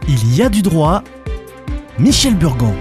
Il y a du droit. Michel Burgon.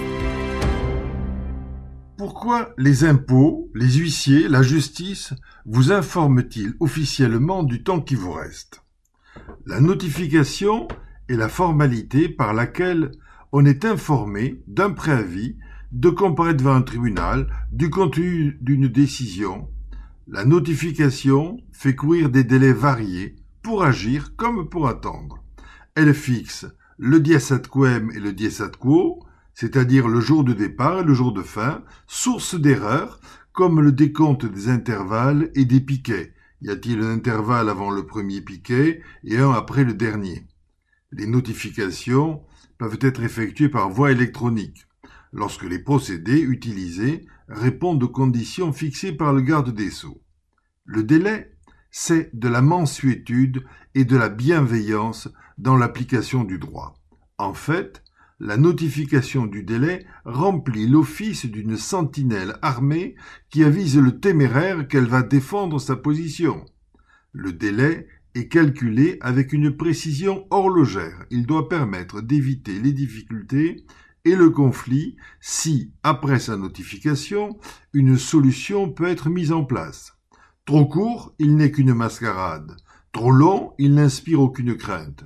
Pourquoi les impôts, les huissiers, la justice vous informent-ils officiellement du temps qui vous reste? La notification est la formalité par laquelle on est informé d'un préavis de comparaître devant un tribunal, du contenu d'une décision. La notification fait courir des délais variés pour agir comme pour attendre. Elle fixe le dies ad quem et le dies ad quo, c'est-à-dire le jour de départ et le jour de fin, source d'erreurs comme le décompte des intervalles et des piquets. Y a-t-il un intervalle avant le premier piquet et un après le dernier? Les notifications peuvent être effectuées par voie électronique, lorsque les procédés utilisés répondent aux conditions fixées par le garde des Sceaux. Le délai, c'est de la mansuétude et de la bienveillance dans l'application du droit. En fait, la notification du délai remplit l'office d'une sentinelle armée qui avise le téméraire qu'elle va défendre sa position. Le délai est calculé avec une précision horlogère. Il doit permettre d'éviter les difficultés et le conflit si, après sa notification, une solution peut être mise en place. Trop court, il n'est qu'une mascarade. Trop long, il n'inspire aucune crainte.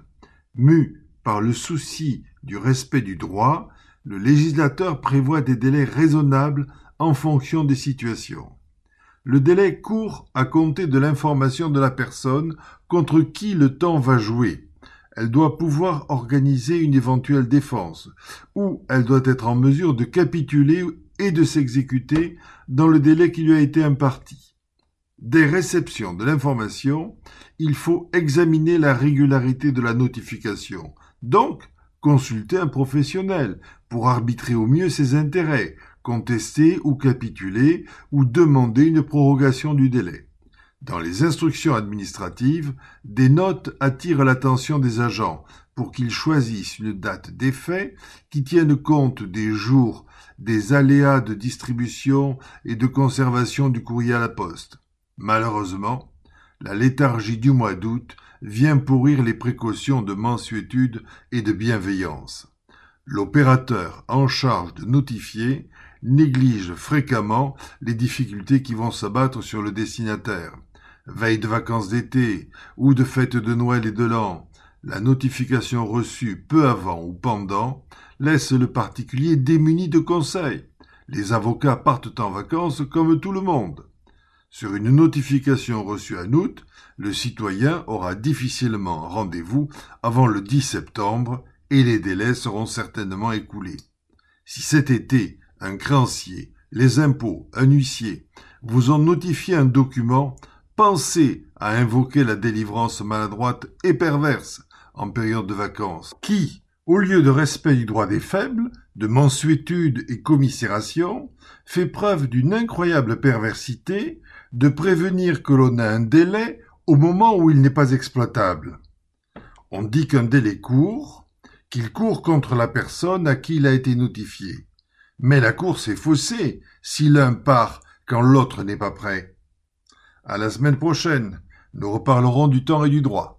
Mu par le souci du respect du droit, le législateur prévoit des délais raisonnables en fonction des situations. Le délai court à compter de l'information de la personne contre qui le temps va jouer. Elle doit pouvoir organiser une éventuelle défense, ou elle doit être en mesure de capituler et de s'exécuter dans le délai qui lui a été imparti. Dès réception de l'information, il faut examiner la régularité de la notification, donc consulter un professionnel pour arbitrer au mieux ses intérêts, contester ou capituler ou demander une prorogation du délai. Dans les instructions administratives, des notes attirent l'attention des agents pour qu'ils choisissent une date d'effet qui tienne compte des jours, des aléas de distribution et de conservation du courrier à la poste. Malheureusement, la léthargie du mois d'août vient pourrir les précautions de mansuétude et de bienveillance. L'opérateur en charge de notifier néglige fréquemment les difficultés qui vont s'abattre sur le destinataire. Veille de vacances d'été ou de fêtes de Noël et de l'An, la notification reçue peu avant ou pendant laisse le particulier démuni de conseils. Les avocats partent en vacances comme tout le monde. Sur une notification reçue en août, le citoyen aura difficilement rendez-vous avant le 10 septembre et les délais seront certainement écoulés. Si cet été, un créancier, les impôts, un huissier vous ont notifié un document, pensez à invoquer la délivrance maladroite et perverse en période de vacances, qui, au lieu de respect du droit des faibles, de mansuétude et commisération, fait preuve d'une incroyable perversité de prévenir que l'on a un délai au moment où il n'est pas exploitable. On dit qu'un délai court, qu'il court contre la personne à qui il a été notifié. Mais la course est faussée si l'un part quand l'autre n'est pas prêt. À la semaine prochaine, nous reparlerons du temps et du droit.